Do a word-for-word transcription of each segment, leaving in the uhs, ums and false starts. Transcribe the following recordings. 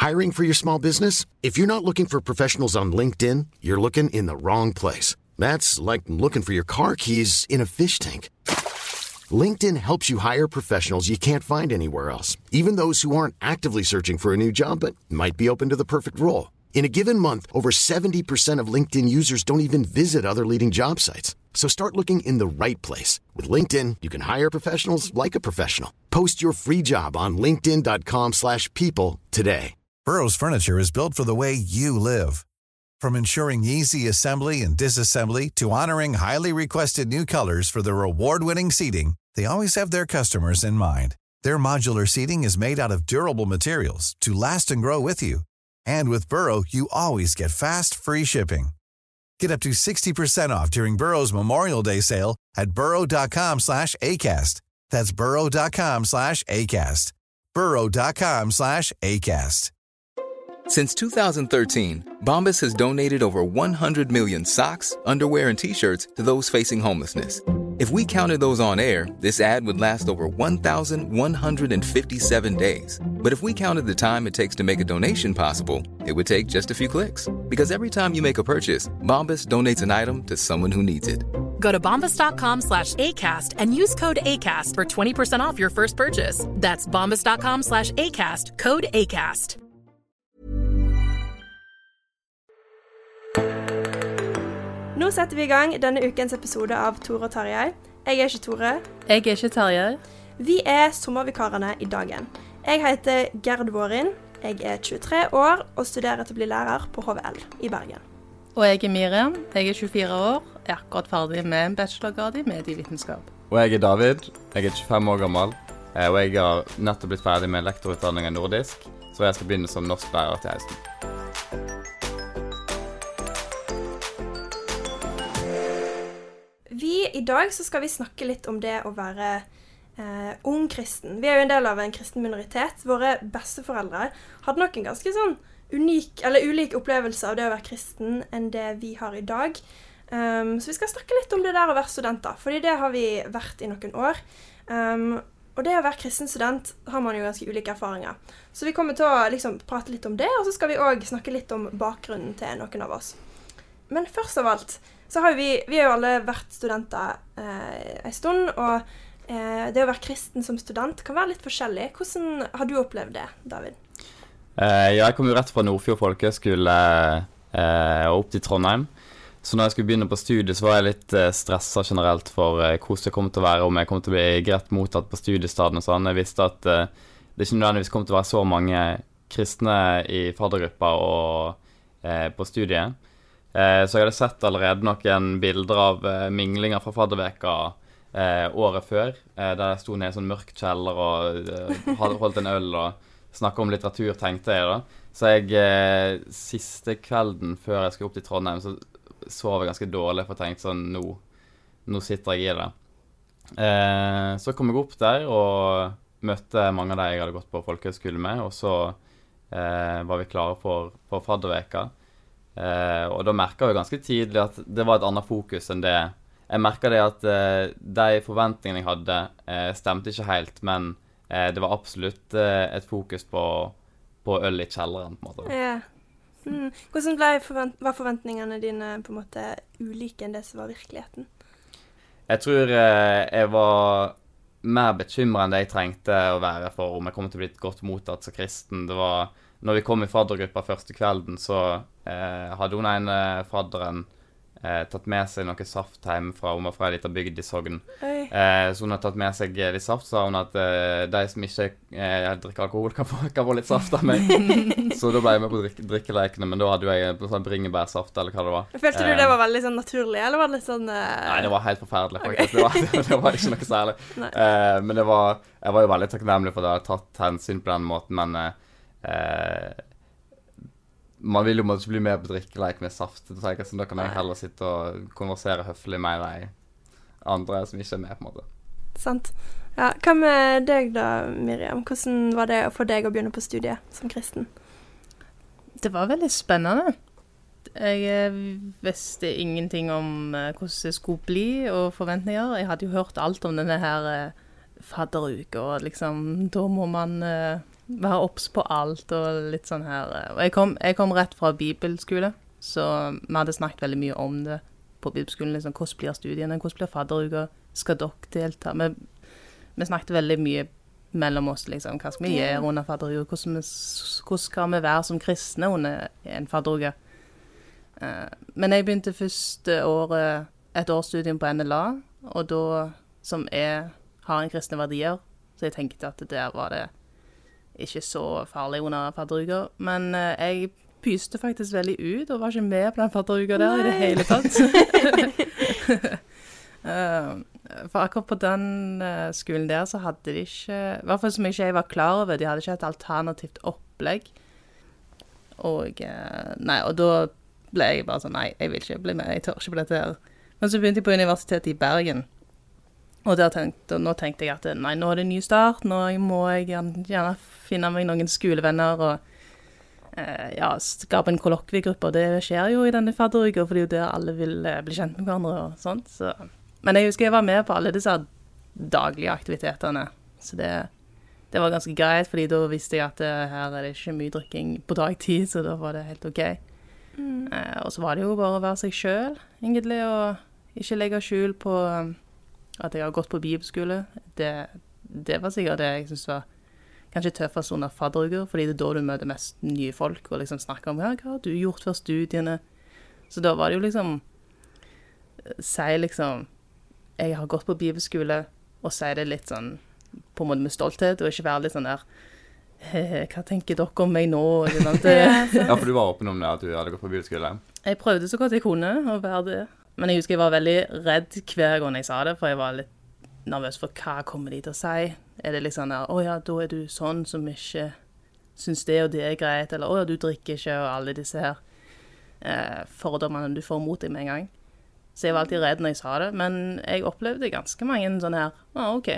Hiring for your small business? If you're not looking for professionals on LinkedIn, you're looking in the wrong place. That's like looking for your car keys in a fish tank. LinkedIn helps you hire professionals you can't find anywhere else, even those who aren't actively searching for a new job but might be open to the perfect role. In a given month, over seventy percent of LinkedIn users don't even visit other leading job sites. So start looking in the right place. With LinkedIn, you can hire professionals like a professional. Post your free job on linkedin.com slash people today. Burrow's furniture is built for the way you live. From ensuring easy assembly and disassembly to honoring highly requested new colors for their award-winning seating, they always have their customers in mind. Their modular seating is made out of durable materials to last and grow with you. And with Burrow, you always get fast, free shipping. Get up to sixty percent off during Burrow's Memorial Day sale at burrow.com slash ACAST. That's burrow.com slash ACAST. burrow.com slash ACAST. Since two thousand thirteen, Bombas has donated over one hundred million socks, underwear, and T-shirts to those facing homelessness. If we counted those on air, this ad would last over one thousand one hundred fifty-seven days. But if we counted the time it takes to make a donation possible, it would take just a few clicks. Because every time you make a purchase, Bombas donates an item to someone who needs it. Go to bombas.com slash ACAST and use code ACAST for twenty percent off your first purchase. That's bombas.com slash ACAST, code ACAST. Nå setter vi I gang denne ukens episode av Tore og Tarjei. Jeg er ikke Tore. Jeg er ikke Tarjei. Vi er sommervikarene I dagen. Jeg heter Gerd Vårin. Jeg er tjuetre år og studerer til å bli lærer på H V L I Bergen. Og jeg er Miriam. Jeg er tjuefire år. Jeg er akkurat ferdig med en bachelorgrad I medievitenskap. Og jeg er David. Jeg er tjuefem år gammel. Og jeg har nettopp blitt ferdig med lektorutdanning I nordisk, så jeg skal begynne som norsklærer til høsten. Vi, I dag så skal vi snakke litt om det å være eh, ung kristen. Vi er jo en del av en kristen minoritet. Våre besteforeldre hadde nok en ganske sånn unik, eller ulik opplevelse av det å være kristen enn det vi har I dag. Um, så vi skal snakke litt om det der å være studenter, fordi det har vi vært I noen år. Um, og det å være kristen student har man jo ganske ulike erfaringer. Så vi kommer til å liksom prate litt om det, og så skal vi også snakke litt om bakgrunnen til noen av oss. Men først av alt, så har vi, vi har jo alle vært studenter eh, en stund, og eh, det å være kristen som student kan være litt forskjellig. Hvordan har du opplevd det, David? Eh, jeg kom jo rett fra Nordfjord Folkeskole eh, og opp til Trondheim. Så når jeg skulle begynne på studiet, så var jeg litt eh, stresset generelt for eh, hvordan det kom til å være, om jeg kom til å bli greit mottatt på studiestaden og sånn. Jeg visste at eh, det ikke nødvendigvis kom til å være så mange kristne I faddergrupper og eh, på studiet. Eh, så jeg hadde sett allerede noen bilder av eh, minglinger fra fadderveka eh, året før, eh, der jeg stod ned I sånn mørk kjeller og eh, hadde holdt en øl og snakket om litteratur, tenkte jeg da. Så jeg, eh, siste kvelden før jeg skulle opp til Trondheim, så sov jeg ganske dårlig, for jeg tenkte sånn, nå, nå sitter jeg I det. Eh, så kom jeg opp der og møtte mange av de jeg hadde gått på folkehøyskole med, og så eh, var vi klare for, for fadderveka. Uh, og da merket jeg ganske tidlig at det var et annet fokus enn det. Jeg merket det at uh, de forventningene jeg hadde uh, stemte ikke helt, men uh, det var absolutt uh, et fokus på, på øl I kjelleren, på en måte. Ja. Mm. Hvordan ble forvent- var forventningene dine på en måte ulike enn det som var virkeligheten? Jeg tror uh, jeg var mer bekymret enn det jeg trengte å være for om jeg kom til å bli godt mottatt som kristen. Det var, når vi kom I faddergruppa første kvelden, så Eh, hadde hun en eh, fadderen eh, tatt med seg noe saft hjemme fra, hun var fra en liten bygd I Sogn. Eh, så hun hadde tatt med seg eh, litt saft, sa hun at eh, de som ikke eh, drikker alkohol kan få, kan få litt saft av meg. Så da ble jeg med på drikke, drikkelekene, men da hadde jeg sånn bringebærsaft, eller hva det var. Følte du eh, det var veldig sånn naturlig, eller var det litt sånn... Eh... Nei, det var helt forferdelig, faktisk. Okay. Det, var, det var ikke noe særlig. Eh, men det var, jeg var jo veldig takknemlig for at jeg hadde tatt hensyn på den måten, men... Eh, man vil jo måtte bli med på drikkeleik med saft, så jeg, så da kan jeg heller sitte og konversere høflig med de andre som ikke er med, på en måte. Sant. Ja, hva med deg da, Miriam? Hvordan var det for deg å begynne på studiet som kristen? Det var veldig spennende. Jeg visste ingenting om hvordan det skulle bli og forventninger. Jeg hadde jo hørt alt om denne her fadderuke, og liksom, da må man være obs på alt og litt sånn her. Og jeg kom, jeg kom rett fra bibelskole, så vi hadde snakket veldig mye om det på bibelskolen. Liksom, hvordan blir studiene, hvordan blir fadderuka, skal dere delta? Vi, vi snakket veldig mye mellom oss, liksom, hva skal vi gjøre under fadderuka, hvordan, hvordan skal vi være som kristne under en fadderuka. Uh, men jeg begynte første året, et årsstudium på N L A, og da, som er, har en kristne verdier, så jeg tenkte at der var det ikke så farlig under fadderuka, men uh, jeg pyste faktisk veldig ut, og var ikke med på den fadderuka der Nei. I det hele tatt. uh, for akkurat på den uh, skolen der, så hadde de ikke, i hvert fall som ikke jeg var klar over, de hadde ikke et alternativt opplegg. Og, uh, nei, og da ble jeg bare sånn, nei, jeg vil ikke bli med, jeg tør ikke på dette her. Men så begynte jeg på universitetet i Bergen, og, der tenkte, og nå tenkte jeg at nei, nå er det en ny start, nå må jeg gjerne, gjerne finne meg noen skolevenner, og eh, ja, skape en kollokviegruppe, og det skjer jo i denne fadderuka, for det er jo der alle vil eh, bli kjent med hverandre og sånt. Så. Men jeg husker jeg var med på alle disse daglige aktivitetene, så det, det var ganske greit, fordi da visste jeg at eh, her er det ikke mye drikking på dagtid, så da var det helt ok. Mm. Eh, og så var det jo bare å være seg selv, egentlig, og ikke legge skjul på um, at jeg har gått på bibelskole. Det, det var sikkert det jeg synes var kanskje tøffest under fadderuker, fordi det er da du møter mest nye folk, og liksom snakker om, ja, hva har du gjort for studiene? Så da var det jo liksom, si liksom, jeg har gått på bibelskole, og si det litt sånn, på en måte med stolthet, og ikke være litt sånn der, hva tenker dere om meg nå? Ja, for du var åpen om det, at du hadde gått på bibelskole. Jeg prøvde så godt jeg kunne å være det. Men jeg husker jeg var veldig redd hver gang jeg sa det, for jeg var litt nervøs for hva kommer de til å si. Er det liksom der, å ja, da er du sånn som ikke synes det og det er greit, eller å ja, du drikker ikke, og alle disse her eh, fordommene du får mot deg med en gang. Så jeg var alltid redd når jeg sa det, men jeg opplevde ganske mange sånne her, ah, ok.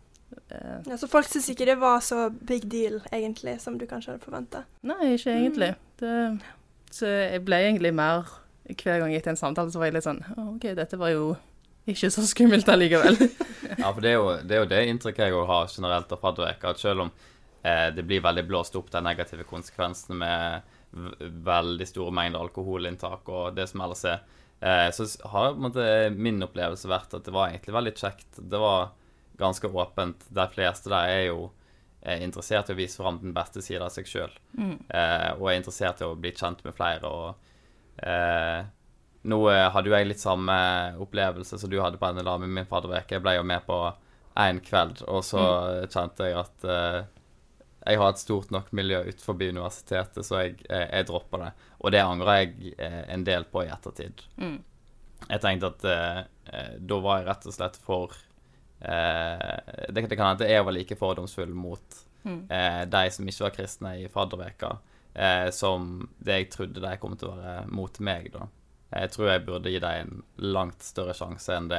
Ja, så folk synes ikke det var så big deal, egentlig, som du kanskje hadde forventet? Nei, ikke egentlig. Det, så jeg ble egentlig mer, hver gang jeg gikk til en samtale, så var jeg litt sånn, ok, dette var jo ikke så skummelt allikevel. Ja, for det er, jo, det er jo det inntrykket jeg har generelt av fadderveka, at selv om eh, det blir veldig blåst opp de negative konsekvensene med veldig store mengder alkoholinntak og det som ellers er, eh, så har på en måte, min opplevelse vært at det var egentlig veldig kjekt. Det var ganske åpent. De fleste der er jo er interessert i å vise frem den beste siden av seg selv. Mm. Eh, og er interessert i å bli kjent med flere. Og eh, nå hadde jo jeg litt samme opplevelse som du hadde på N L A med min fadderveke. Jeg ble jo med på en kveld, og så mm. kjente jeg at eh, jeg har et stort nok miljø utenfor universitetet, så jeg, jeg, jeg dropper det. Og det angrer jeg eh, en del på i ettertid. Mm. Jeg tenkte at eh, da var jeg rett og slett for Eh, det, det kan at jeg var like fordomsfull mot mm. eh, de som ikke var kristne i fadderveka, eh, som det jeg trodde de kom til å være mot meg da. Jeg tror jeg burde gi dem en langt større sjanse enn det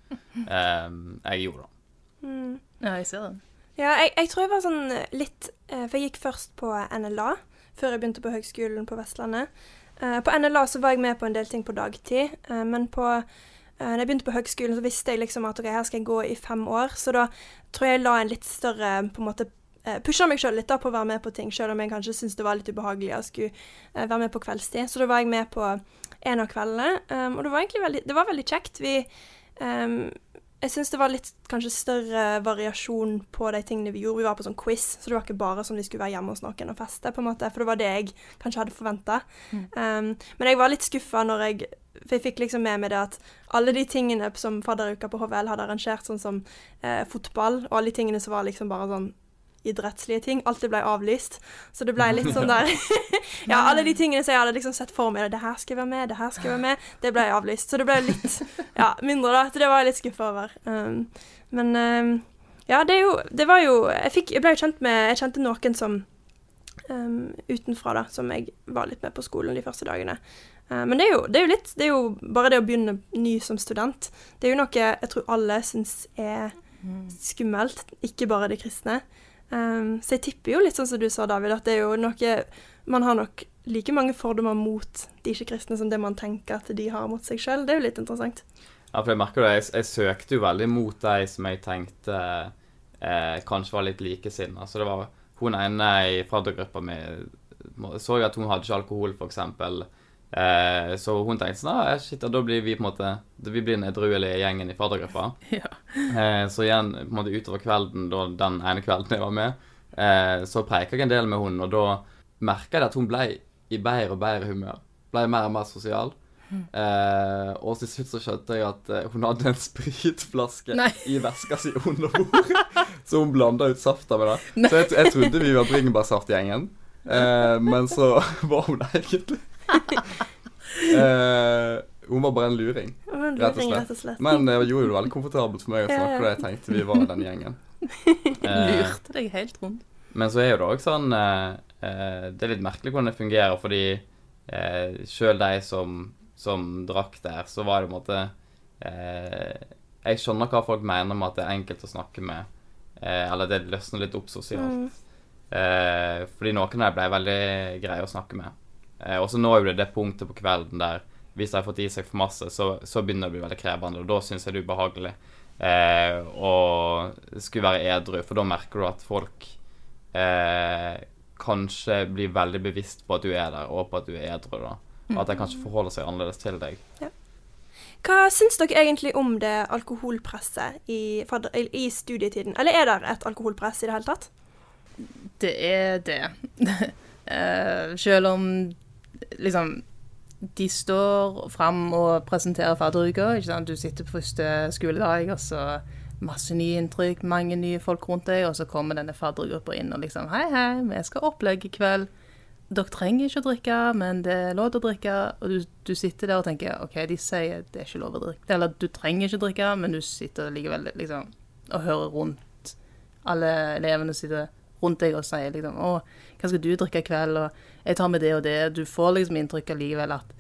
eh, jeg gjorde da. Mm. Ja, jeg ser det. Ja, jeg, jeg tror jeg var sånn litt, eh, for jeg gikk først på N L A, før jeg begynte på høgskolen på Vestlandet. Eh, på N L A så var jeg med på en del ting på dagtid, eh, men på Når jeg begynte på høgskolen, så visste jeg liksom at ok, her skal jeg gå i fem år, så da tror jeg jeg la en litt større, på en måte, pushet meg selv litt da på å være med på ting, selv om jeg kanskje syntes det var litt ubehagelig å skulle være med på kveldstid. Så da var jeg med på en av kveldene, um, og det var egentlig veldig, det var veldig kjekt. Vi, um, jeg synes det var litt kanskje større variasjon på de tingene vi gjorde. Vi var på sånn quiz, så det var ikke bare sånn vi skulle være hjemme hos noen og feste, på en måte, for det var det jeg kanskje hadde forventet. Mm. Um, men jeg var litt skuffet når jeg, for jeg fikk liksom med meg det at alle de tingene som fadderuka på H V L hadde arrangert, sånn som eh, fotball, og alle de tingene som var liksom bare sånn idrettslige ting, alt det ble avlyst. Så det ble litt sånn der, ja, alle de tingene som jeg hadde liksom sett for meg, det her skal jeg være med, det her skal jeg være med, det ble avlyst. Så det ble litt, ja, mindre da, så det var jeg litt skuffet over. Um, men um, ja, det er jo, det var jo, jeg, fikk, jeg ble jo kjent med, jeg kjente noen som um, utenfra da, som jeg var litt med på skolen de første dagene. Uh, men det er, jo, det er jo litt, det er jo bare det å begynne ny som student. Det er jo noe jeg tror alle synes er skummelt, ikke bare de kristne. Um, så jeg tipper jo litt sånn som du sa, David, at det er jo noe, man har nok like mange fordommer mot de ikke-kristne som det man tenker at de har mot seg selv. Det er jo litt interessant. Ja, for jeg merker det, jeg, jeg søkte jo veldig mot de som jeg tenkte eh, kanskje var litt likesinnet. Så det var hun ene i faddergruppa mi så jeg at hun hadde ikke alkohol, for eksempel. Eh, så hun tenkte sånn, ah, shit, da blir vi på en måte, vi blir den edruelige gjengen i faddergruppa. Ja. Eh, så igjen, på en måte utover kvelden, da, den ene kvelden jeg var med, eh, så preker jeg en del med hun, og da merket jeg at hun ble i bedre og bedre humør. Ble mer og mer sosial. Eh, og til slutt så skjønte jeg at eh, hun hadde en spritflaske Nei. I veska si under bordet. Så hun blandet ut safta med det. Nei. Så jeg, jeg trodde vi var bringebærsaftgjengen. Eh, men så var hun egentlig eh, hun var bare en luring, en luring rett, og rett og slett. Men det gjorde det veldig komfortabelt for meg å snakke, og jeg tenkte vi var den gjengen. eh, Lurte deg helt rundt. Men så er jo det også sånn eh, det er litt merkelig hvordan det fungerer, fordi eh, selv de som som drakk der, så var det på en måte eh, jeg skjønner hva folk mener med at det er enkelt å snakke med, eh, eller det løsner litt opp sosialt. Mm. Eh, fordi noen av dem ble veldig greie å snakke med. Eh, og så nå er jo det det punktet på kvelden der hvis de har fått i seg for masse, så, så begynner det å bli veldig krevende, og da synes jeg det er ubehagelig eh, å skulle være edru, for da merker du at folk eh, kanskje blir veldig bevisst på at du er der, og på at du er edru da. Og at de kanskje forholder seg annerledes til deg. Ja. Hva syns dere egentlig om det alkoholpresset i, i studietiden? Eller er det et alkoholpress i det hele tatt? Det er det. uh, selv om liksom de står frem og presenterer fadderuker, ikke sant? Du sitter på første skoledag, og så masse nye inntrykk, mange nye folk rundt deg, og så kommer denne faddergruppa inn og liksom, hei, hei, vi skal opplegge i kveld. Dere trenger ikke å drikke, men det er lov til å drikke, og du, du sitter der og tenker, ok, de sier det er ikke lov å drikke, eller du trenger ikke å drikke, men du sitter likevel liksom, og hører rundt, alle elevene sitter rundt deg og sier liksom, å, hva skal du drikke i kveld, og jeg tar med det og det, du får liksom inntrykk likevel at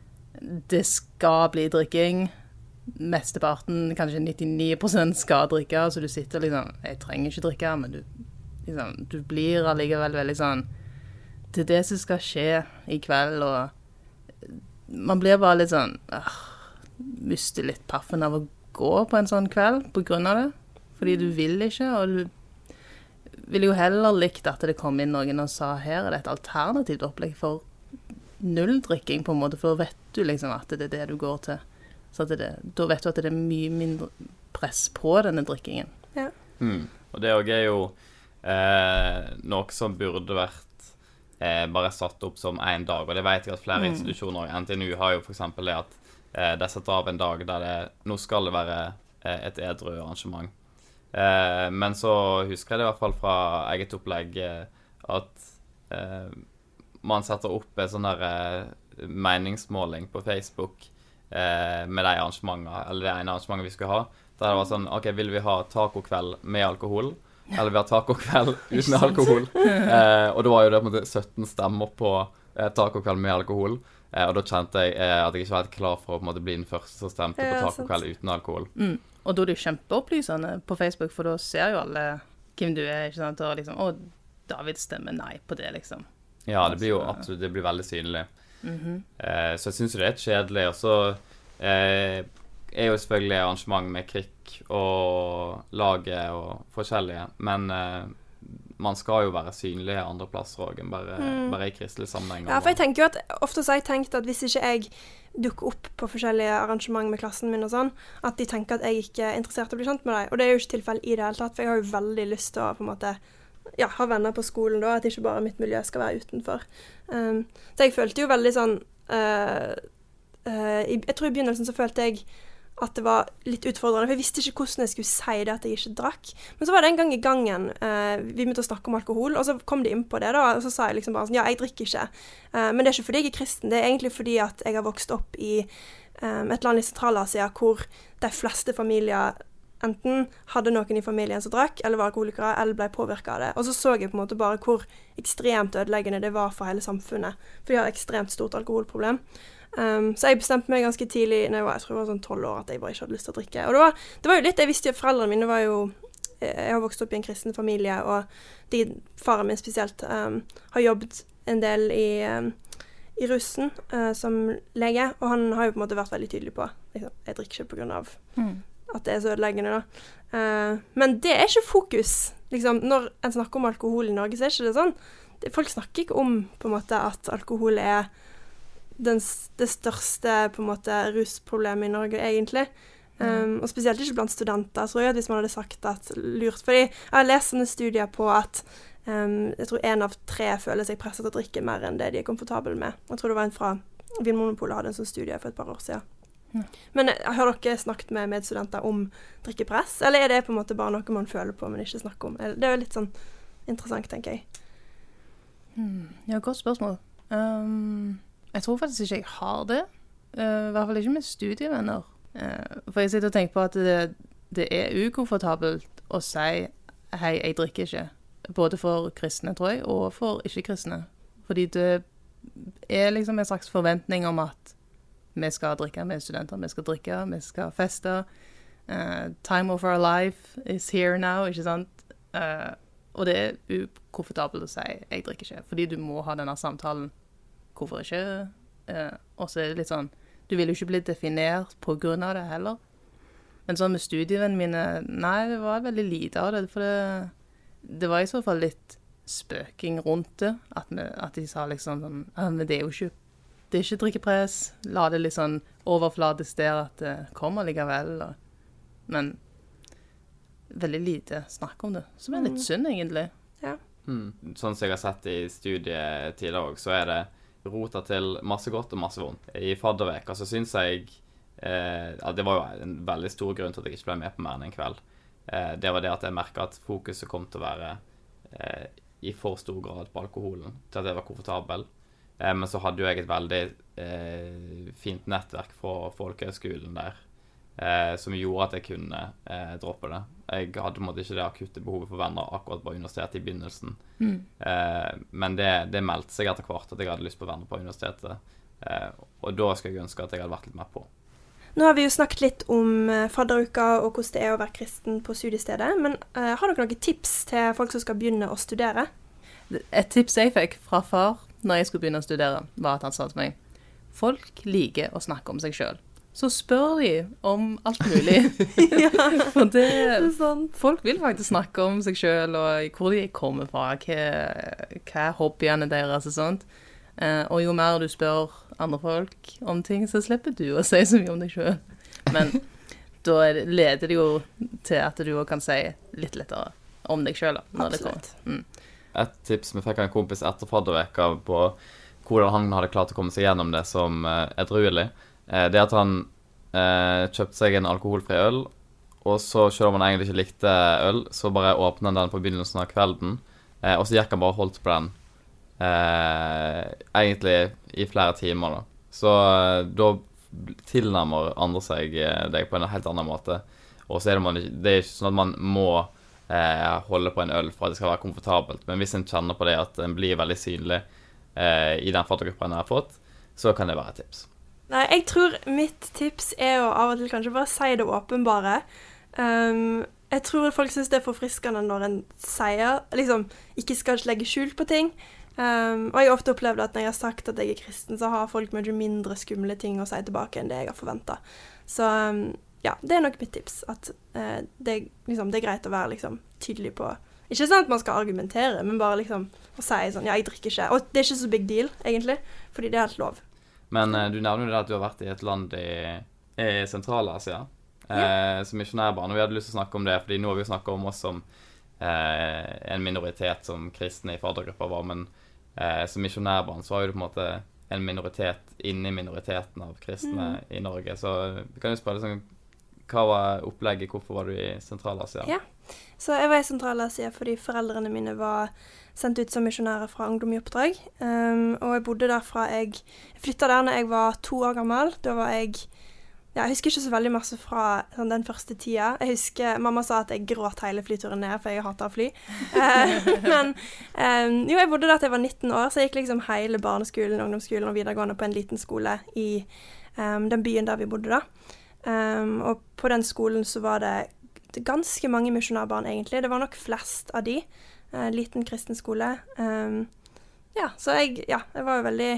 det skal bli drikking, mesteparten, kanskje nittionio prosent skal drikke, så du sitter liksom, jeg trenger ikke drikke, men du, liksom, du blir allikevel veldig sånn, det er det som skal skje i kveld, og man blir bare litt sånn, øh, mister litt paffen av å gå på en sånn kveld på grunn av det, fordi du vil ikke, og du vil jo heller likt at det kom inn noen og sa, her er det et alternativt opplegg for nulldrikking på en måte, for vet du liksom at det er det du går til, så at det, da vet du at det er mye mindre press på denne drikkingen. Ja. Mm. Og det er jo eh, noe som burde vært Eh, bare satt opp som en dag, og det vet jeg at flere mm. institusjoner, N T N U har jo for eksempel det at eh, de setter av en dag der det, nå skal det være eh, et edru arrangement. Eh, men så husker jeg det i hvert fall fra eget opplegg eh, at eh, man setter opp en sånn der eh, meningsmåling på Facebook eh, med de arrangementene, eller det ene arrangementet vi skulle ha, der det var sånn, ok, vil vi ha tacokveld med alkohol? Eller vi har tacokveld uten alkohol. Eh, og da var jo det på en måte sytten stemmer på eh, tacokveld med alkohol. Eh, og da kjente jeg eh, at jeg ikke var helt klar for å på en måte, bli den første som stemte ja, på tacokveld uten alkohol. Mm. Og da er det kjempeopplysende på Facebook, for da ser jo alle hvem du er, ikke sant? Og liksom, å, David stemmer nei på det, liksom. Ja, det blir jo absolutt, det blir veldig synlig. Mm-hmm. eh, så jeg synes jo det er et kjedelig, og så eh, er jo selvfølgelig arrangement med krikk og laget og forskjellige, men eh, man skal jo være synlig andre plasser også, enn bare, mm. bare i kristelig sammenheng. Ja, for jeg tenker jo at, ofte så har jeg tenkt at hvis ikke jeg dukker opp på forskjellige arrangement med klassen min og sånn, at de tenker at jeg ikke er interessert i å bli kjent med deg, og det er jo ikke tilfelle i det hele tatt, for jeg har jo veldig lyst til å på en måte, ja, ha venner på skolen da, at ikke bare mitt miljø skal være utenfor. Um, så jeg følte jo veldig sånn, uh, uh, jeg, jeg tror i begynnelsen så følte jeg at det var litt utfordrende, for jeg visste ikke hvordan jeg skulle si det at jeg ikke drakk. Men så var det en gang i gangen, eh, vi begynte å snakke om alkohol, og så kom de inn på det da, og så sa jeg liksom bare sånn, ja, jeg drikker ikke. Eh, men det er ikke fordi jeg er kristen, det er egentlig fordi at jeg har vokst opp i eh, et land i Sentral-Asia, hvor de fleste familier enten hadde noen i familien som drakk, eller var alkoholikere, eller ble påvirket av det. Og så så jeg på en måte bare hvor ekstremt ødeleggende det var for hele samfunnet, for de har et ekstremt stort alkoholproblem. Um, så jeg bestemte meg ganske tidlig, når jeg var, jeg tror jeg var sånn tolv år, at jeg bare ikke hadde lyst til å drikke. Og det var, det var jo litt, jeg visste jo, foreldrene mine var jo, jeg har vokst opp i en kristen familie, og de, faren min spesielt, um, har jobbet en del i, um, i russen uh, som lege, og han har jo på en måte vært veldig tydelig på, liksom, jeg drikker ikke på grunn av mm. at det er så ødeleggende da. Uh, men det er ikke fokus. Liksom, når en snakker om alkohol i Norge, så er ikke det sånn. Det, folk snakker ikke om på en måte at alkohol er den, det største på en måte rusproblemet i Norge egentlig. Um, og spesielt ikke blant studenter, tror jeg, at hvis man hadde sagt at lurt. Fordi jeg har lest sånne studier på at um, jeg tror en av tre føler seg presset til å drikke mer enn det de er komfortable med. Jeg tror det var en fra Vinmonopolet hadde en sånn studie for et par år siden. Ja. Men har dere snakket med medstudenter om drikkepress, eller er det på en måte bare noe man føler på, men ikke snakker om? Det er jo litt sånn interessant, tenker jeg. Hmm. Ja, godt spørsmål. Um, jeg tror faktisk ikke jeg har det. Uh, I hvert fall ikke med studievenner. Uh, for jeg sitter og tenker på at det, det er ukomfortabelt å si hei, jeg drikker ikke. Både for kristne, tror jeg, og for ikke-kristne. Fordi det er liksom en slags forventning om at vi skal drikke med studenter, vi skal drikke, vi skal feste. Uh, time of our life is here now, ikke sant? Uh, og det er ukomfortabelt å si, jeg drikker ikke, fordi du må ha denne samtalen. Hvorfor ikke? Uh, og så er det litt sånn, du vil jo ikke bli definert på grunn av det heller. Men sånn med studievennene mine, nei, det var veldig lite av det, for det, det var i så fall litt spøking rundt det, at, vi, at de sa liksom sånn, ah, men det er jo ikke, det er ikke drikkepress, la det litt sånn overfladisk der at det kommer likevel, og, men veldig lite snakk om det, som er litt synd egentlig. Ja. Mm. Sånn som jeg har sett i studietider også, så er det rota til masse godt og masse vondt. I fadderveka så synes jeg, eh, at det var jo en veldig stor grunn til at jeg ikke ble med på mer enn en kveld. Eh, det var det at jeg merket at fokuset kom til å være eh, i for stor grad på alkoholen, til at jeg var komfortabel. Eh, men så hadde jo jeg et veldig eh, fint nettverk fra folkehøyskolen der, eh, som gjorde at jeg kunne eh, droppe det. Jeg hadde måtte ikke det akutte behovet for venner akkurat på universitetet i begynnelsen. Mm. Eh, men det, det meldte seg etter hvert at jeg hadde lyst på venner på universitetet. Eh, og da skulle jeg ønske at jeg hadde vært litt mer på. Nå har vi jo snakket litt om fadderuka og hvordan det er å være kristen på studiestedet, men uh, har dere noen tips til folk som skal begynne å studere? Et tips jeg fikk fra far når jeg skulle begynne å studere, var at han sa til meg, folk liker å snakke om seg selv. Så spør de om alt mulig. Ja, for det, det er sant. Folk vil faktisk snakke om seg selv, og hvor de kommer fra, hva, hva er hobbyene deres og sånt. Uh, og jo mer du spør andre folk om ting, så slipper du å si så mye om deg selv. Men da det, leder det jo til at du kan si litt lettere om deg selv. Når Absolutt. Det kommer. Mm. Et tips vi fikk av en kompis etter fadderveka på hvordan han hadde klart å komme seg gjennom det som uh, edruelig, uh, det at han uh, kjøpte seg en alkoholfri øl, og så selv om han egentlig ikke likte øl, så bare åpnet han den på begynnelsen av kvelden, uh, og så gikk han bare og holdt på den. Eh, egentlig i flere timer da. Så eh, da tilnærmer andre seg eh, deg på en helt annen måte. Og så er det, man, det er ikke sånn at man må eh, holde på en øl for at det skal være komfortabelt. Men hvis en kjenner på det at en blir veldig synlig eh, i den faddergruppen jeg har fått, så kan det være et tips. Nei, jeg tror mitt tips er å av og til kanskje bare si det åpenbare. Um, jeg tror folk synes det er forfriskende når en sier, liksom, ikke skal legge skjul på ting. Um, og jeg har ofte opplevd at når jeg har sagt at jeg er kristen, så har folk mye mindre skumle ting å si tilbake enn det jeg har forventet. Så um, ja, det er nok mitt tips, at uh, det, liksom, det er greit å være liksom, tydelig på. Ikke sånn at man skal argumentere, men bare liksom å si sånn, ja, jeg drikker ikke. Og det er ikke så big deal, egentlig, fordi det er helt lov. Men uh, du nevner jo det at du har vært i et land i, i Sentral-Asia, uh, ja. Som misjonærbarn, og vi hadde lyst til å snakke om det, fordi nå har vi snakket om oss som uh, en minoritet som kristne i faddergrupper var, men Eh, som misjonærbarn så var jo det på en måte en minoritet inni minoriteten av kristne mm. i Norge. Så vi kan jo spørre liksom, hva var opplegget, hvorfor var du i Sentral-Asia? Ja, så jeg var i Sentral-Asia fordi foreldrene mine var sendt ut som misjonærer fra Ungdom i oppdrag. Um, og jeg bodde der fra jeg, jeg flyttet der når jeg var to år gammel. Da var jeg, ja, jeg husker ikke så veldig masse fra sånn, den første tida. Jeg husker, mamma sa at jeg gråt hele flyturen ned, for jeg hater å fly. Uh, men um, jo, jeg bodde der til jeg var nitten år, så jeg gikk liksom hele barneskolen, ungdomsskolen og videregående på en liten skole i um, den byen der vi bodde da. Um, og på den skolen så var det ganske mange misjonærbarn egentlig. Det var nok flest av de. Uh, liten kristen skole. Um, ja, så jeg, ja, jeg var jo veldig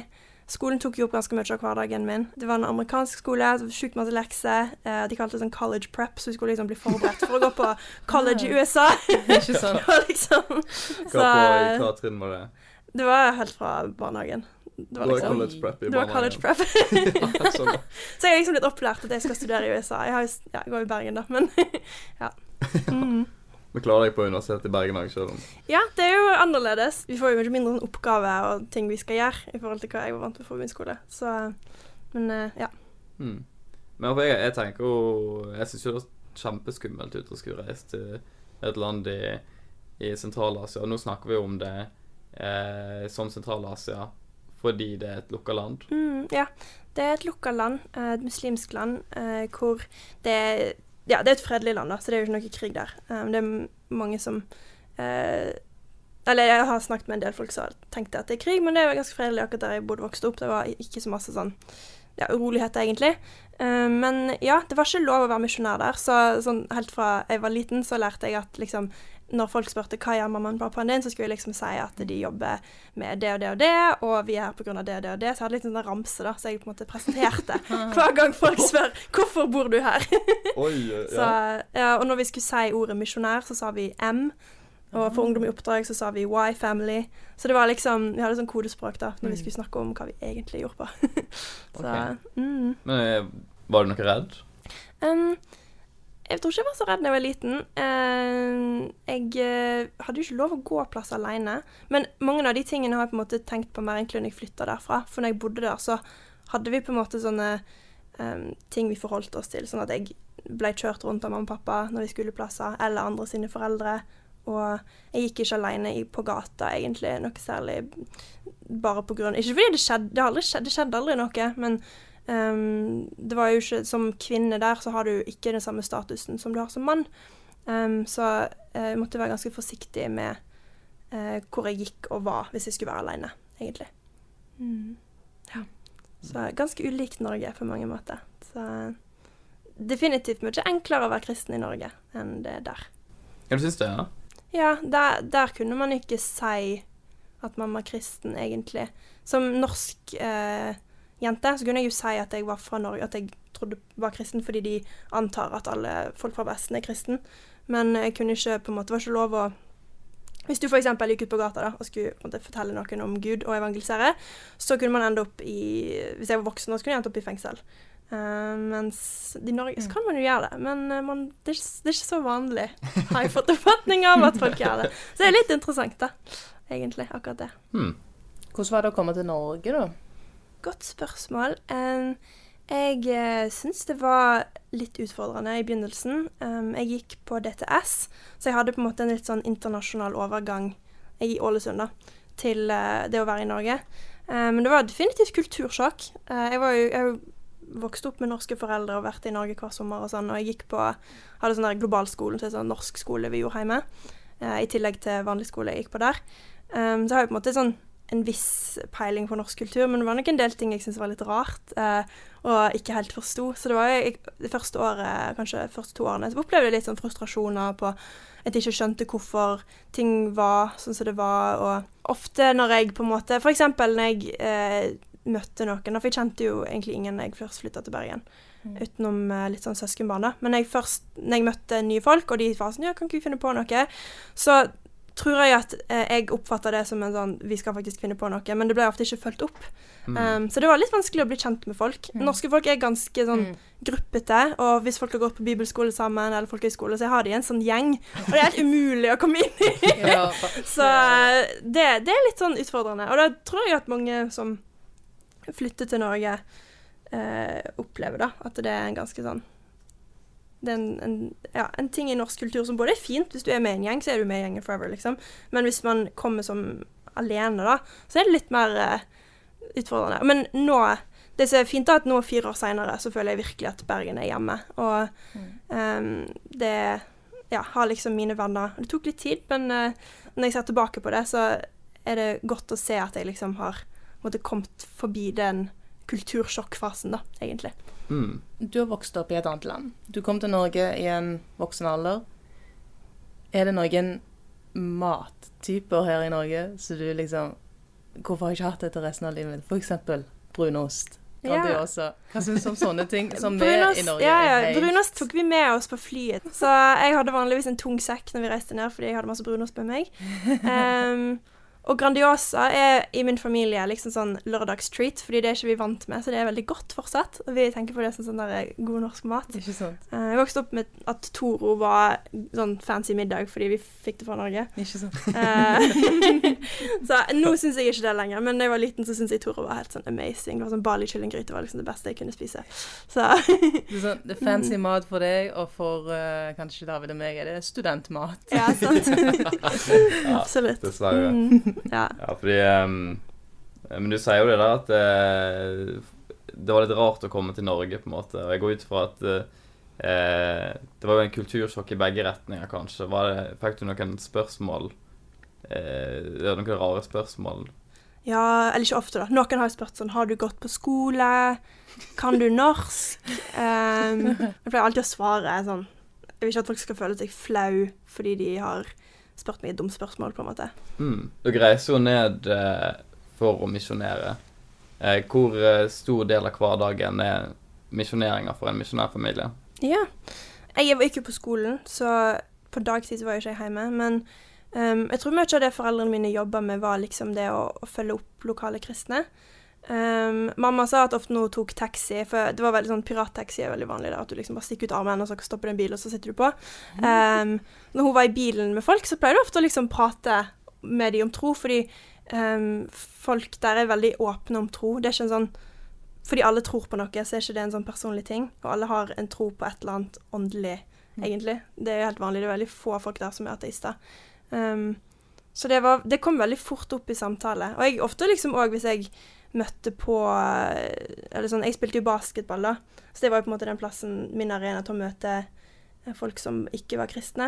skolen tok jo opp ganske mye av hverdagen min. Det var en amerikansk skole, det var sjukt masse lekser. Eh, de kalte det sånn college prep, så vi skulle liksom bli forberedt for å gå på college i U S A. Ikke sånn. liksom, Hva på i hva trinn var det? Det var helt fra barnehagen. Det var, liksom, college prep i det var college prep. sånn. Så jeg har liksom blitt opplært at jeg skal studere i U S A. Jeg, har, ja, jeg går i Bergen da, men ja. Mm. Men klarer deg på universitetet i Bergen også, selv om? Ja, det er jo annerledes. Vi får jo mye mindre oppgave og ting vi skal gjøre i forhold til hva jeg var vant til på min skole. Så, men ja. Mm. Men jeg, jeg tenker jo, jeg synes jo det er kjempeskummelt ut å skulle reise til et land i, i Sentral-Asia. Og nå snakker vi om det eh, som Sentral-Asia, fordi det er et lukket land. Mm, ja, det er et lukket land, et muslimsk land, eh, hvor det er Ja, det er et fredelig land, da, så det er jo ikke noe krig der. Um, det er mange som uh, Eller jeg har snakket med en del folk som tenkte at det er krig, men det er jo ganske fredelig akkurat der jeg bodde vokst opp. Det var ikke så masse sånn ja, uroligheter, egentlig. Uh, men ja, det var ikke lov å være misjonær der. Så sånn, helt fra jeg var liten, så lærte jeg at liksom når folk spurte hva gjør mammaen og pappaen din, så skulle jeg liksom si at de jobber med det og det og det, og vi er her på grunn av det og det og det. Så jeg hadde litt sånn ramse da, så jeg på en måte presenterte hver gang folk spør, hvorfor bor du her? Oi, ja. Så, ja, og når vi skulle si ordet misjonær, så sa vi M, og for ungdom i oppdrag så sa vi Y, family. Så det var liksom, vi hadde sånn kodespråk da, når vi skulle snakke om hva vi egentlig gjorde på. så, okay. mm. Men var du noe redd? Um, Jeg tror ikke jeg var så redd da jeg var liten. Uh, jeg uh, hadde jo ikke lov å gå plass alene. Men mange av de tingene har jeg på en måte tenkt på mer egentlig når jeg flyttet derfra. For når jeg bodde der, så hadde vi på en måte sånne um, ting vi forholdt oss til. Sånn at jeg ble kjørt rundt av mamma og pappa når vi skulle plasser, eller andre sine foreldre. Og jeg gikk ikke alene i, på gata, egentlig, noe særlig bare på grunn. Ikke fordi det skjedde, det, aldri skjedde, det skjedde aldri noe, men Um, det var jo ikke, som kvinne der, så har du ikke den samme statusen som du har som mann. Um, så jeg måtte være ganske forsiktig med uh, hvor jeg gikk og var, hvis jeg skulle være alene, egentlig. Mm. Ja. Så ganske ulikt Norge på mange måter. Så definitivt mye enklere å være kristen i Norge enn det der. Ja, du synes det, ja? Ja, der, der kunne man ikke si at man var kristen, egentlig. Som norsk eh, jente, så kunne jeg jo si at jeg var fra Norge, at jeg trodde var kristen, fordi de antar at alle folk fra Vesten er kristen. Men jeg kunne ikke, på en måte, var ikke lov å... Hvis du for eksempel gikk ut på gata da, og skulle på en måte, fortelle noen om Gud og evangelisere, så kunne man ende opp i... Hvis jeg var voksen, så kunne jeg ende opp i fengsel. Uh, mens i Norge så kan man jo gjøre det, men uh, man, det, er ikke, det er ikke så vanlig, har jeg fått oppfatning av at folk gjør det. Så det er litt interessant da, egentlig, akkurat det. Hmm. Hvordan var det å komme til Norge da? Godt spørsmål. Um, jeg uh, synes det var litt utfordrende i begynnelsen. Um, jeg gikk på D T S, så jeg hadde på en måte en litt sånn internasjonal overgang i Ålesund da, til uh, det å være i Norge. Um, men det var definitivt kultursjokk. Uh, jeg var jo... Jeg vokste opp med norske foreldre og vært i Norge hver sommer og sånn, og jeg gikk på, hadde sånn der globalskolen, så sånn norsk skole vi gjorde hjemme, uh, i tillegg til vanlig skole jeg gikk på der. Um, så har jeg på en måte sånn en viss peiling på norsk kultur, men det var nok en del ting jeg synes var litt rart, uh, og ikke helt forstod. Så det var jo det første året, kanskje de første to årene, så opplevde jeg litt sånn frustrasjoner på at jeg ikke skjønte hvorfor ting var sånn som det var, og ofte når jeg på en måte, for eksempel når jeg uh, møtte noen, for jeg kjente jo egentlig ingen når jeg først flyttet til Bergen, mm. utenom uh, litt sånn søskenbarn da. Men jeg først, når jeg møtte nye folk, og de var sånn, ja, kan ikke vi finne på noe? Så tror jeg at uh, jeg oppfattet det som en sånn, vi skal faktisk finne på noe, men det ble ofte ikke følt opp. Mm. Um, så det var litt vanskelig å bli kjent med folk. Mm. Norske folk er ganske sånn mm. gruppete, og hvis folk har gått på bibelskole sammen, eller folkehøyskole, så har de en sånn gjeng, og det er helt umulig å komme inn i. Ja, så uh, det, det er litt sånn utfordrende, og da tror jeg at mange som flytte til Norge eh, opplever da, at det er en ganske sånn det er en, en, ja, en ting i norsk kultur som både er fint, hvis du er med i en gjeng, så er du med i gjengen forever, liksom. Men hvis man kommer som alene da, så er det litt mer eh, utfordrende. Men nå, det som er fint da, at nå fire år senere, så føler jeg virkelig at Bergen er hjemme. Og mm. um, det, ja, har liksom mine venner. Det tok litt tid, men uh, når jeg ser tilbake på det, så er det godt å se at jeg liksom har måtte kommet forbi den kultursjokkfasen da, egentlig. Mm. Du har vokst opp i et annet land. Du kom til Norge i en voksen alder. Er det noen mattyper her i Norge så du liksom, hvorfor har jeg ikke hatt det til resten av livet? For eksempel brunost. Ja. Grandiosa. Hva synes du om sånne ting som vi Brunost, i Norge ja, ja. er helt... Brunost tok vi med oss på flyet. Så jeg hadde vanligvis en tung sekk når vi reiste ned, fordi jeg hadde masse brunost med meg. Um, og Grandiosa er i min familie liksom sånn lørdagstreat, fordi det er ikke vi vant med, så det er veldig godt fortsatt. Og vi tenker på det som sånn der god norsk mat. Ikke sant. Uh, jeg vokste opp med at Toro var sånn fancy middag, fordi vi fikk det fra Norge. Ikke sant. Uh, så nå synes jeg ikke det lenger, men da jeg var liten så synes jeg Toro var helt sånn amazing. Det var sånn Bali-kyllinggryte var liksom det beste jeg kunne spise. Så. det, er sånn, det er fancy mat for deg, og for uh, kanskje David og meg er det studentmat. Ja, sant. Absolutt. Dessverre. Mm. Ja. Ja, fordi um, men du sier jo det der at uh, det var litt rart å komme til Norge på en måte, og jeg går ut fra at uh, det var jo en kultursjokk i begge retninger kanskje. Var det, fikk du noen spørsmål? Uh, det var noen rare spørsmål? Ja, eller ikke ofte da. Noen har spurt sånn, har du gått på skole? Kan du norsk? Um, jeg pleier alltid å svare sånn, jeg vil ikke at folk skal føle seg flau fordi de har spurt meg et dumt spørsmål, på en måte. Mm. Du reiser jo ned eh, for å misjonere. Eh, hvor eh, stor del av hverdagen er misjoneringer for en misjonærfamilie? Ja, jeg var ikke på skolen, så på dagtid var jeg ikke hjemme, men um, jeg tror mye av det foreldrene mine jobbet med var liksom det å, å følge opp lokale kristne. Um, mamma sa at ofte nå tok taxi, for det var veldig sånn pirattaxi er veldig vanlig der, at du liksom bare stikker ut armen og så stopper du en bil og så sitter du på. Um, når hun var i bilen med folk, så pleide hun ofte å liksom prate med de om tro, fordi um, folk der er veldig åpne om tro. Det er ikke en sånn, fordi alle tror på noe, så er ikke det en sånn personlig ting, og alle har en tro på et eller annet åndelig, egentlig. Det er helt vanlig, det er veldig få folk der som er ateister. Um, så det, var, det kom veldig fort opp i samtale, og jeg ofte liksom også hvis jeg møtte på, eller sånn, jeg spilte jo basketball da, så det var jo på en måte den plassen, min arena til å møte folk som ikke var kristne.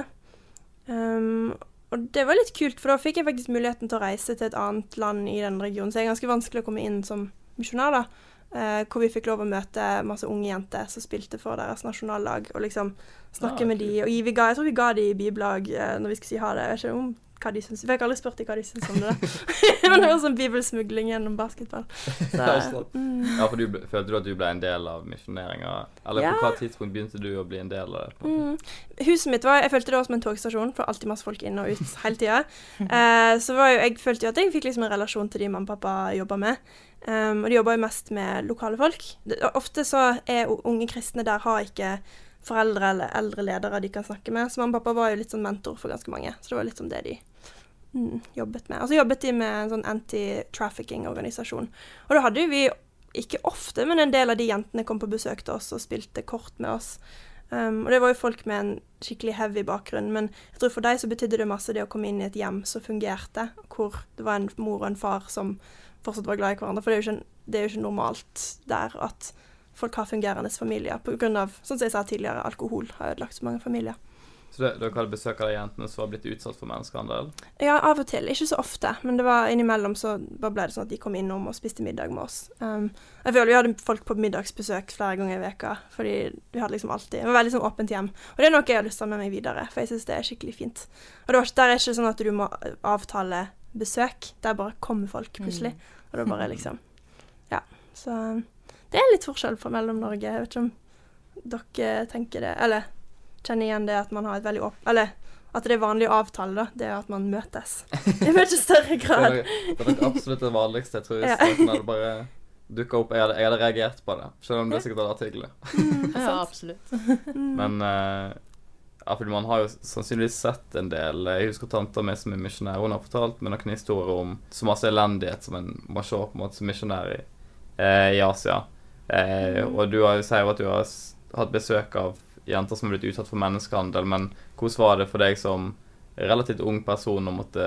Um, og det var litt kult, for da fikk jeg faktisk muligheten til å reise til et annet land i den regionen, så det er ganske vanskelig å komme inn som misjonær da, uh, hvor vi fikk lov å møte masse unge jenter som spilte for deres nasjonallag, og liksom snakke ja, med de, og vi ga, jeg tror vi ga de i bibellag uh, når vi skulle si ha det, jeg vet ikke om hva de synes. Jeg fikk aldri spurt de hva de synes om det da. Men det var sånn bibelsmugling gjennom basketball. Så, mm. Ja, for du ble, følte du at du ble en del av misjoneringen? Eller ja. På hva tidspunkt begynte du å bli en del av det? Mm. Huset mitt var, jeg følte det var som en togstasjon, for alltid masse folk inn og ut hele tiden. uh, så var jo, jeg følte jo at jeg fikk liksom en relasjon til de mamma og pappa jobbet med. Um, og de jobber jo mest med lokale folk. Det, ofte så er unge kristne der har ikke foreldre eller eldre ledere de kan snakke med. Så mamma og pappa var jo litt sånn mentor for ganske mange. Så det var litt som det de mm, jobbet med. Og så jobbet de med en sånn anti-trafficking-organisasjon. Og da hadde vi, ikke ofte, men en del av de jentene kom på besøk til oss og spilte kort med oss. Um, og det var jo folk med en skikkelig heavy bakgrunn, men jeg tror for deg så betydde det masse det å komme inn i et hjem som fungerte, hvor det var en mor og en far som fortsatt var glad i hverandre. For det er jo ikke, det er jo ikke normalt der at folk har fungerende familier, på grunn av, sånn som jeg sa tidligere, alkohol har ødelagt så mange familier. Så dere hadde besøk av de jentene som var blitt utsatt for menneskehandel? Ja, av og til. Ikke så ofte, men det var innimellom så ble det sånn at de kom innom og spiste middag med oss. Um, jeg føler vi hadde folk på middagsbesøk flere ganger i veka, fordi vi hadde liksom alltid, det var veldig sånn åpent hjem. Og det er noe jeg har lyst til å ha med meg videre, for jeg synes det er skikkelig fint. Og det var, der er ikke sånn at du må avtale besøk, der bare kommer folk plutselig, mm. og det bare liksom, ja, så det er litt forskjell fra mellom Norge. Jeg vet ikke om dere tenker det, eller kjenner igjen det at man har et veldig åp... Eller at det er vanlig å avtale, da. Det er at man møtes. I mye større grad. Det er nok absolutt det vanligste, jeg tror. Hvis ja. Noen hadde bare dukket opp, jeg hadde, jeg hadde reagert på det. Selv om det sikkert hadde vært hyggelig. Mm, ja, absolutt. Men uh, ja, fordi man har jo sannsynligvis sett en del. Jeg husker tanta mi som er misjonær. Hun har fortalt med noen historier om så masse elendighet som en må se på en måte som misjonær i, eh, i Asia. Eh, og du har jo sier at du har hatt besøk av jenter som har blitt utsatt for menneskehandel, men hvordan var det for deg som relativt ung person å måtte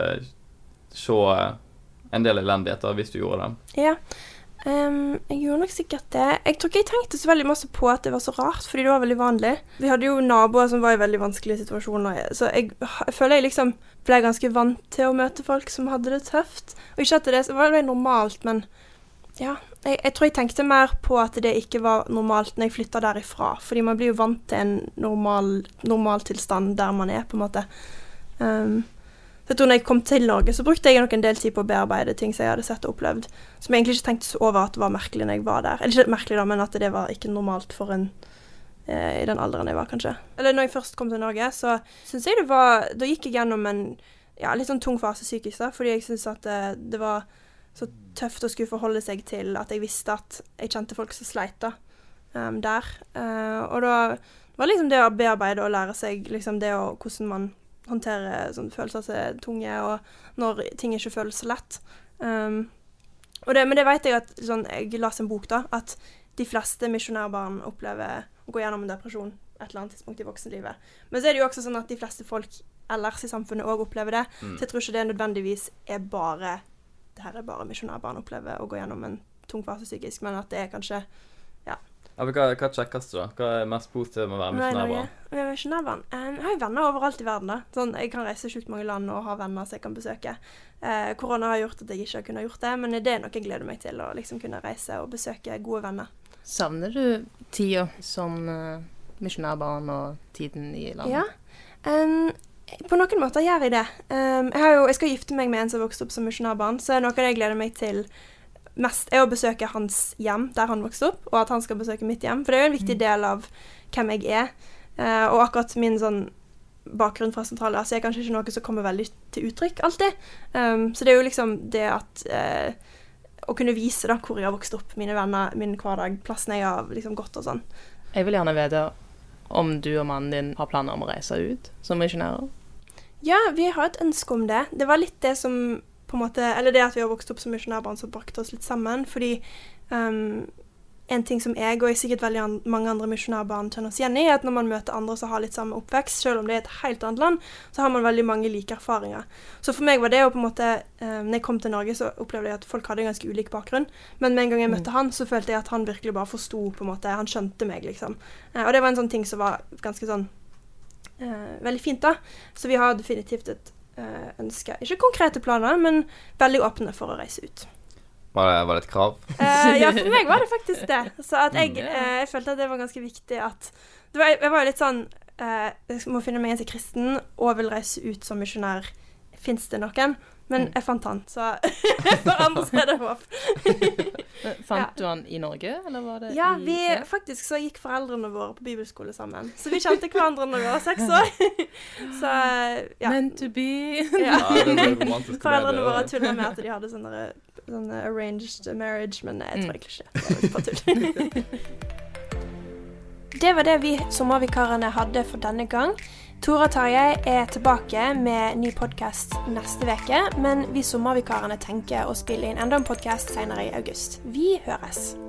se en del elendigheter hvis du gjorde det? Ja, um, jeg gjorde nok sikkert det. Jeg tror ikke jeg tenkte så veldig masse på at det var så rart, fordi det var veldig vanlig. Vi hadde jo naboer som var i veldig vanskelige situasjoner, så jeg, jeg føler jeg liksom ble ganske vant til å møte folk som hadde det tøft. Og ikke at det var veldig normalt, men ja, jeg, jeg tror jeg tenkte mer på at det ikke var normalt når jeg flyttet derifra, fordi man blir jo vant til en normal, normal tilstand der man er, på en måte. Um, Så jeg tror når jeg kom til Norge, så brukte jeg nok en del tid på å bearbeide ting som jeg hadde sett og opplevd, som jeg egentlig ikke tenkte så over at det var merkelig når jeg var der. Eller ikke merkelig da, men at det var ikke normalt for en eh, i den alderen jeg var, kanskje. Eller når jeg først kom til Norge, så synes jeg det var, da gikk jeg gjennom en ja, litt sånn tung fase psykisk da, fordi jeg synes at det, det var så tøft å skulle forholde seg til at jeg visste at jeg kjente folk som sleit da, um, der. Uh, og da var liksom det å bearbeide og lære seg liksom det å, hvordan man håndterer sånne følelser som er tunge, og når ting ikke føles så lett. Um, og det, men det vet jeg at, sånn, jeg las en bok da, at de fleste misjonærbarn opplever å gå gjennom en depresjon et eller annet tidspunkt i voksenlivet. Men så er det jo også sånn at de fleste folk ellers i samfunnet også opplever det, mm. så jeg tror ikke det nødvendigvis er bare, det her er bare misjonærbarn opplever å gå gjennom en tung fase psykisk, men at det er kanskje, ja. Ja, men hva, hva sjekkes du da? Hva er mest positivt med å være misjonærbarn? Å være misjonærbarn? Um, jeg har jo venner overalt i verden da. Sånn, jeg kan reise sjukt mange land og ha venner som jeg kan besøke. Uh, korona har gjort at jeg ikke har kunnet gjort det, men det er noe jeg gleder meg til, å liksom kunne reise og besøke gode venner. Savner du tida som uh, misjonærbarn og tiden i landet? Ja, um, på noen måter gjør jeg det. Um, jeg, har jo, jeg skal gifte meg med en som vokste opp som misjonærbarn, så er noe av det jeg gleder meg til mest er å besøke hans hjem der han vokste opp, og at han skal besøke mitt hjem, for det er jo en viktig del av hvem jeg er. Uh, og akkurat min sånn bakgrunn fra Sentral-Asia er kanskje ikke noe som kommer veldig til uttrykk alltid. Um, så det er jo liksom det at uh, å kunne vise da hvor jeg har vokst opp, mine venner, min hverdag, plassen jeg har liksom gått og sånn. Jeg vil gjerne vite om du og mannen din har planer om å reise ut som misjonærer? Ja, vi har et ønske om det. Det var litt det som på en måte, eller det at vi har vokst opp som misjonærbarn som brakte oss litt sammen, fordi um, en ting som jeg og sikkert veldig an- mange andre misjonærbarn kjenner oss igjen i, er at når man møter andre som har litt samme oppvekst, selv om det er et helt annet land, så har man veldig mange like erfaringer. Så for meg var det jo på en måte, um, når jeg kom til Norge, så opplevde jeg at folk hadde en ganske ulik bakgrunn, men med en gang jeg møtte mm. han, så følte jeg at han virkelig bare forstod på en måte, han skjønte meg liksom. Uh, og det var en sånn ting som var ganske sånn, uh, veldig fint da. Så vi har definitivt et Uh, ønsker. Ikke konkrete planer, men veldig åpne for å reise ut. Var det, var det et krav? Uh, ja, for meg var det faktisk det. Så at jeg, uh, jeg følte at det var ganske viktig at det var, jeg var jo litt sånn uh, jeg må finne meg en som kristen og vil reise ut som misjonær. Finnes det noen? Men jeg fant han, så for andre så er det håp. Fant ja. du han i Norge, eller var det ja, i... vi, ja, faktisk så gikk foreldrene våre på bibelskole sammen. Så vi kjente hverandre når vi var seks år. Så, ja. Meant to be. Ja. Ja, det ble romantisk. Foreldrene våre tullet med at de hadde sånne, sånne arranged marriage, men jeg tror egentlig ikke det. Det var bare tull. Det var det vi sommervikarene hadde for denne gang. Tora Tarjei er tilbake med ny podcast neste veke, men vi sommervikarene tenker å spille inn enda en podcast senere i august. Vi høres!